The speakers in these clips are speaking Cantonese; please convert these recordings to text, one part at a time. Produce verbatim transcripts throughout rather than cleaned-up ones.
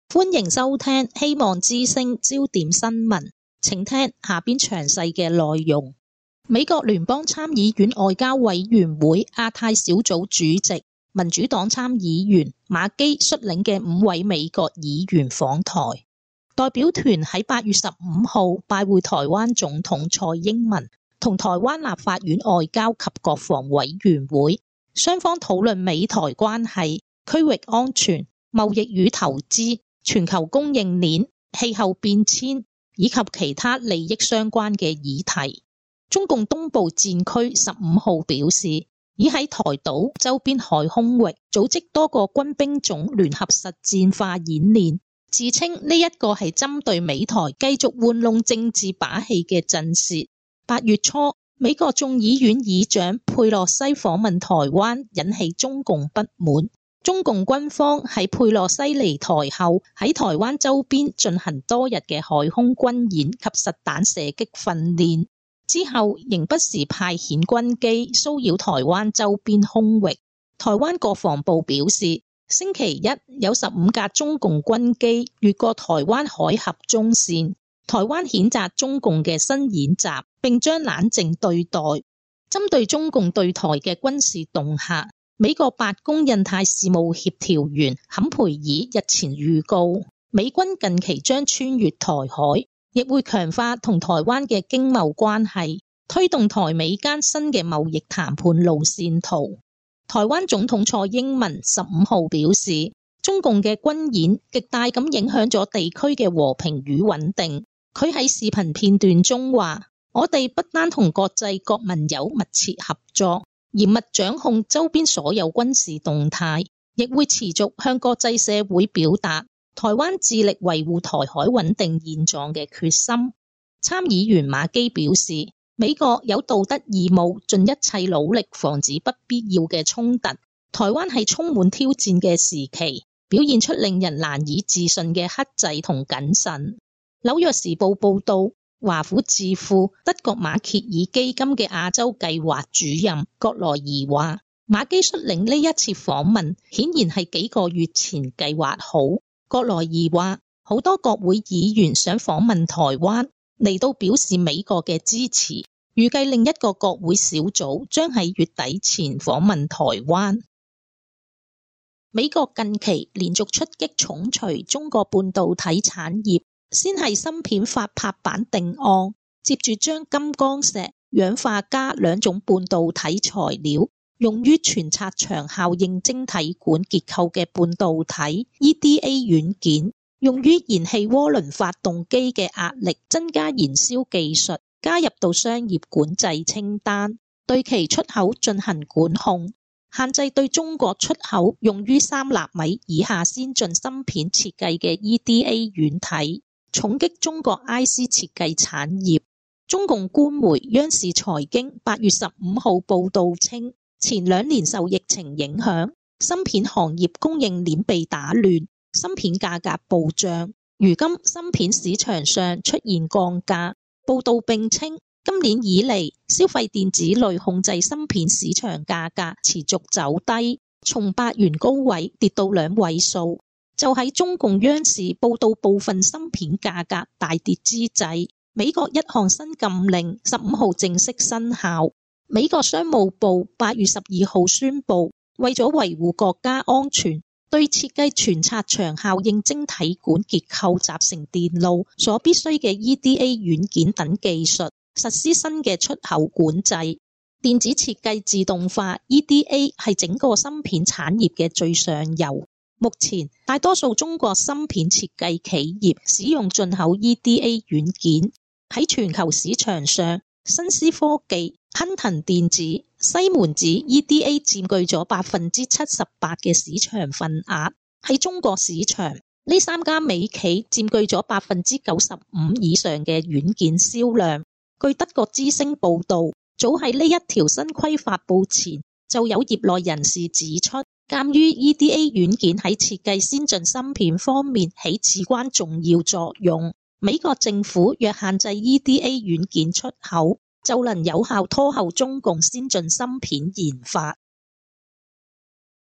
歡迎收聽希望之聲焦點新聞，請聽下邊詳細嘅內容。美國聯邦參議院外交委員會亞太小組主席、民主黨參議員馬基率領嘅五位美國議員訪台，代表團喺八月十五號拜會台灣總統蔡英文同台灣立法院外交及國防委員會，雙方討論美台關係、區域安全、貿易與投資、全球供應鏈、氣候變遷以及其他利益相關嘅議題。中共東部戰區十五號表示，已喺台島周邊海空域組織多個軍兵種聯合實戰化演練，自稱呢一個係針對美台繼續玩弄政治把戲嘅震懾。八月初，美國眾議院議長佩洛西訪問台灣，引起中共不滿。中共軍方喺佩洛西離台後，喺台灣周邊進行多日嘅海空軍演及實彈射擊訓練，之後仍不時派遣軍機騷擾台灣周邊空域。台灣國防部表示，星期一有十五架中共軍機越過台灣海峽中線，台灣譴責中共嘅新演習，並將冷靜對待。針對中共對台嘅軍事恫嚇，美國白宮印太事務協調員坎培爾日前預告，美軍近期將穿越台海，亦會強化同台灣嘅經貿關係，推動台美間新嘅貿易談判路線圖。台灣總統蔡英文十五號表示，中共嘅軍演極大咁影響咗地區嘅和平與穩定。佢喺視頻片段中話，我哋不單同國際各盟友密切合作，嚴密掌控周邊所有軍事動態，亦會持續向國際社會表達台灣致力維護台海穩定現狀嘅決心。參議員馬基表示，美國有道德義務盡一切努力防止不必要嘅衝突。台灣係充滿挑戰嘅時期，表現出令人難以置信嘅克制同謹慎。紐約時報報道，華府智庫德國馬歇爾基金嘅亞洲計劃主任葛羅爾話，馬基率領呢一次訪問顯然係幾個月前計劃好。葛羅爾話，好多國會議員想訪問台灣，嚟到表示美國嘅支持。預計另一個國會小組將喺月底前訪問台灣。美國近期連續出擊重錘中國半導體產業，先係芯片法拍板定案，接住將金剛石、氧化鎵兩種半導體材料用於全擦牆效應晶體管結構嘅半導體 E D A 軟件，用於燃氣渦輪發動機嘅壓力增加燃燒技術加入到商業管制清單，對其出口進行管控，限制對中國出口用於三納米以下先進芯片設計嘅 E D A 軟體，重擊中國 I C 設計產業。中共官媒央視財經八月十五號報道稱，前兩年受疫情影響，芯片行業供應鏈被打亂，芯片價格暴漲，如今芯片市場上出現降價。報道並稱，今年以嚟，消費電子類控制芯片市場價格持續走低，從八元高位跌到兩位數。就喺中共央視報道部分芯片價格大跌之際，美國一項新禁令十五號正式生效。美國商務部八月十二號宣布，為咗維護國家安全，對設計全擦牆效應晶體管結構集成電路所必須嘅 E D A 軟件等技術實施新嘅出口管制。電子設計自動化 E D A 係整個芯片產業嘅最上游。目前，大多數中國芯片設計企業使用進口 E D A 軟件。喺全球市場上，新思科技、亨騰電子、西門子 E D A 佔據咗百分之七十八嘅市場份額。喺中國市場，呢三家美企佔據咗百分之九十五以上嘅軟件銷量。據德國之聲報道，早喺呢一條新規發布前，就有業內人士指出，鑒於 E D A 軟件喺設計先進芯片方面起至關重要作用，美國政府若限制 E D A 軟件出口，就能有效拖後中共先進芯片研發。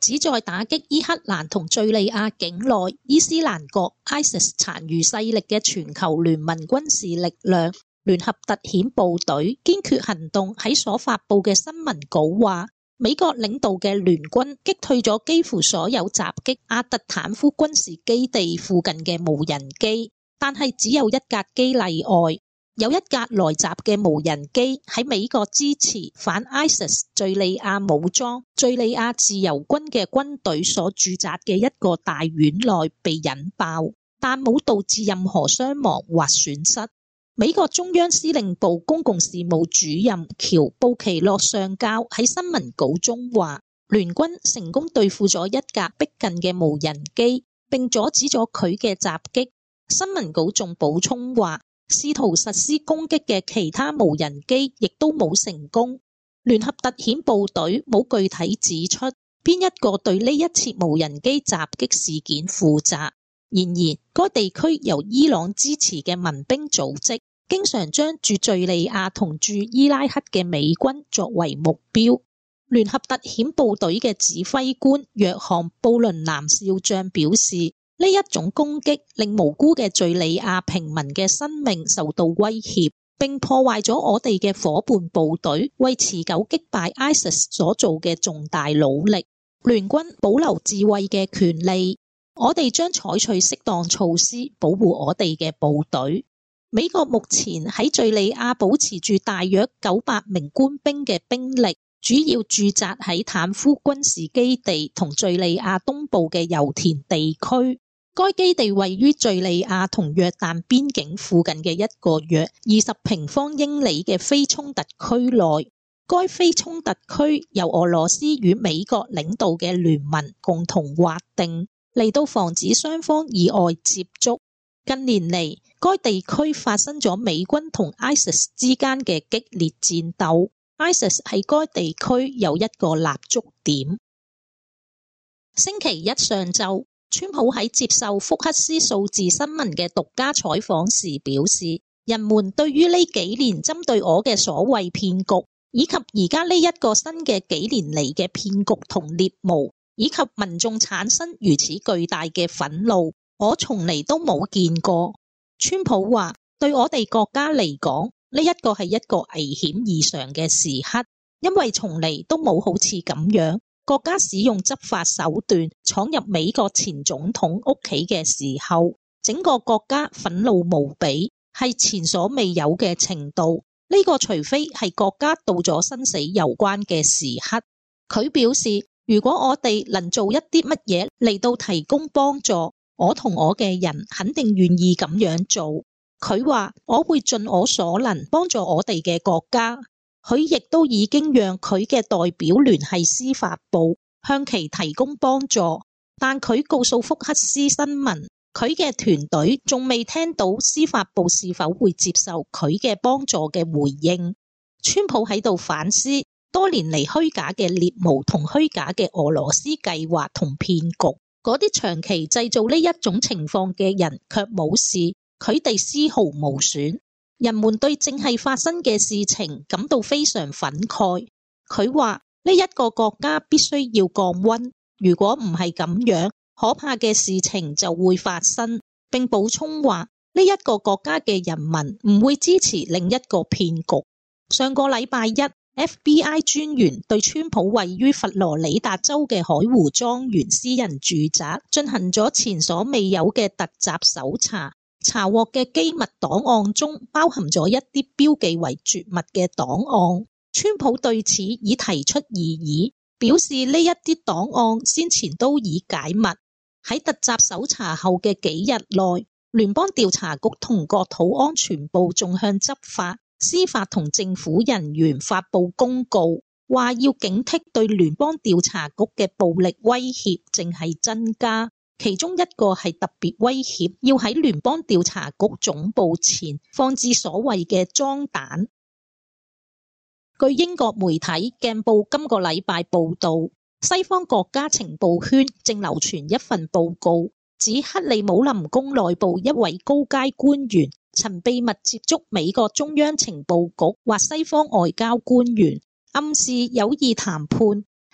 旨在打擊伊克蘭同敘利亞境內伊斯蘭國 I S I S 殘餘勢力嘅全球聯盟軍事力量聯合特遣部隊堅決行動喺所發佈嘅新聞稿話，美國領導嘅聯軍擊退咗幾乎所有襲擊阿特坦夫軍事基地附近嘅無人機，但係只有一架機例外。有一架來襲嘅無人機喺美國支持反 I S I S 敘利亞武裝敘利亞自由軍嘅軍隊所駐紮嘅一個大院內被引爆，但冇導致任何傷亡或損失。美國中央司令部公共事務主任喬布奇諾上校喺新聞稿中話，聯軍成功對付咗一架逼近嘅無人機，並阻止咗佢嘅襲擊。新聞稿仲補充話，試圖實施攻擊嘅其他無人機亦都冇成功。聯合特遣部隊冇具體指出邊一個對呢一次無人機襲擊事件負責。然而，該地區由伊朗支持嘅民兵組織經常將駐敘利亞同駐伊拉克嘅美軍作為目標。聯合特遣部隊嘅指揮官約翰布倫南少將表示，呢一種攻擊令無辜嘅敘利亞平民嘅生命受到威脅，並破壞咗我哋嘅夥伴部隊為持久擊敗 I S I S 所做嘅重大努力。聯軍保留自衛嘅權利，我哋將採取適當措施保護我哋嘅部隊。美國目前喺敘利亞保持住大約九百名官兵嘅兵力，主要駐紮喺坦夫軍事基地同敘利亞東部嘅油田地區。該基地位於敘利亞同約旦邊境附近嘅一個約二十平方英里嘅非衝突區內。該非衝突區由俄羅斯與美國領導嘅聯盟共同劃定，嚟到防止雙方意外接觸。近年嚟，該地區發生咗美軍同 I S I S 之間嘅激烈戰鬥。I S I S 喺該地區有一個立足點。星期一上晝，川普喺接受福克斯數字新聞嘅獨家採訪時表示，人們對於呢幾年針對我嘅所謂騙局，以及而家呢一個新嘅幾年嚟嘅騙局同獵巫，以及民眾產生如此巨大嘅憤怒，我從嚟都冇見過。川普話，對我哋國家嚟講，呢一個係一個危險異常嘅時刻，因為從嚟都冇好似咁樣國家使用執法手段闖入美國前總統屋企嘅時候，整個國家憤怒無比，係前所未有嘅程度。呢個除非係國家到咗生死攸關嘅時刻。佢表示，如果我哋能做一啲乜嘢嚟到提供幫助，我同我嘅人肯定願意咁樣做。佢話，我會盡我所能幫助我哋嘅國家。佢亦都已經讓佢嘅代表聯繫司法部，向其提供幫助。但佢告訴福克斯新聞，佢嘅團隊仲未聽到司法部是否會接受佢嘅幫助嘅回應。川普喺度反思多年嚟虛假嘅獵巫同虛假嘅俄羅斯計劃同騙局，嗰啲長期製造呢一種情況嘅人卻冇事，佢哋絲毫無損。人們對正係發生嘅事情感到非常憤慨。佢話，呢一個國家必須要降溫，如果唔係咁樣，可怕嘅事情就會發生。並補充話，呢一個國家嘅人民唔會支持另一個騙局。上個禮拜一，F B I 專員對川普位於佛羅里達州嘅海湖莊園私人住宅進行咗前所未有嘅突襲搜查。查獲嘅機密檔案中包含咗一啲標記為絕密嘅檔案。川普對此已提出異議，表示呢一啲檔案先前都已解密。喺突襲搜查後嘅幾日內，聯邦調查局同國土安全部仲向執法、司法同政府人員發布公告，話要警惕對聯邦調查局嘅暴力威脅正係增加。其中一個係特別威脅，要喺聯邦調查局總部前放置所謂嘅裝彈。據英國媒體鏡報今個禮拜報道，西方國家情報圈正流傳一份報告，指克里姆林宮內部一位高階官員曾秘密接觸美國中央情報局或西方外交官員，暗示有意談判，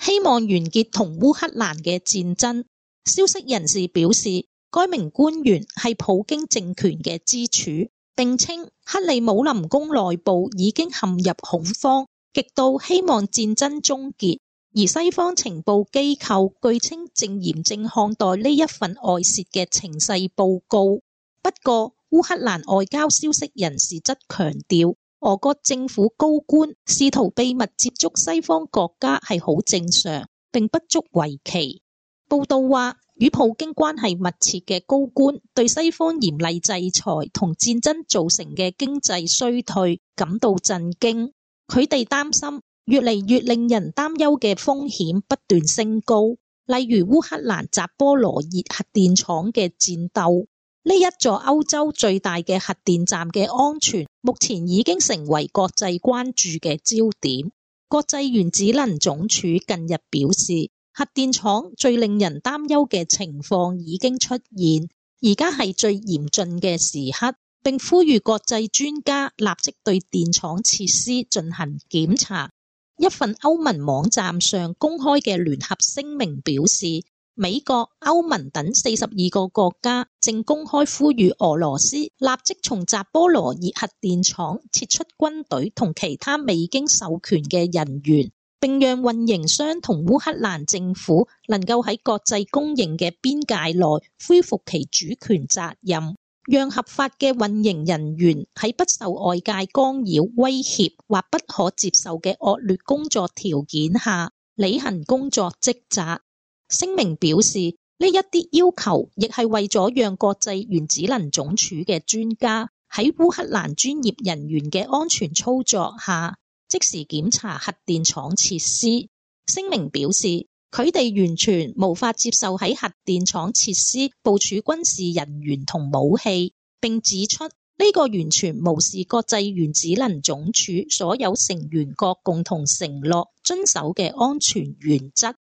希望完結同烏克蘭嘅戰爭。消息人士表示，該名官員係普京政權嘅支柱，並稱克里姆林宮內部已經陷入恐慌，極度希望戰爭終結。而西方情報機構據稱正嚴正看待呢一份外泄嘅情勢報告。不過，烏克蘭外交消息人士則強調，俄國政府高官試圖秘密接觸西方國家係好正常，並不足為奇。報道話，與普京關係密切嘅高官對西方嚴厲制裁同戰爭造成嘅經濟衰退感到震驚。佢哋擔心越嚟越令人擔憂嘅風險不斷升高，例如烏克蘭扎波羅熱核電廠嘅戰鬥。呢一座歐洲最大嘅核電站嘅安全，目前已經成為國際關注嘅焦點。國際原子能總署近日表示，核電廠最令人擔憂嘅情況已經出現，而家係最嚴峻嘅時刻，並呼籲國際專家立即對電廠設施進行檢查。一份歐盟網站上公開嘅聯合聲明表示，美國、歐盟等四十二個國家正公開呼籲俄羅斯立即從扎波羅熱核電廠撤出軍隊同其他未經授權嘅人員，並讓運營商同烏克蘭政府能夠喺國際公認嘅邊界內恢復其主權責任，讓合法嘅運營人員喺不受外界干擾、威脅或不可接受嘅惡劣工作條件下履行工作職責。聲明表示，呢一啲要求亦係為咗讓國際原子能總署嘅專家喺烏克蘭專業人員嘅安全操作下即時檢查核電廠設施。聲明表示，佢哋完全無法接受喺核電廠設施部署軍事人員同武器，並指出呢個完全無視國際原子能總署所有成員國共同承諾遵守嘅安全原則。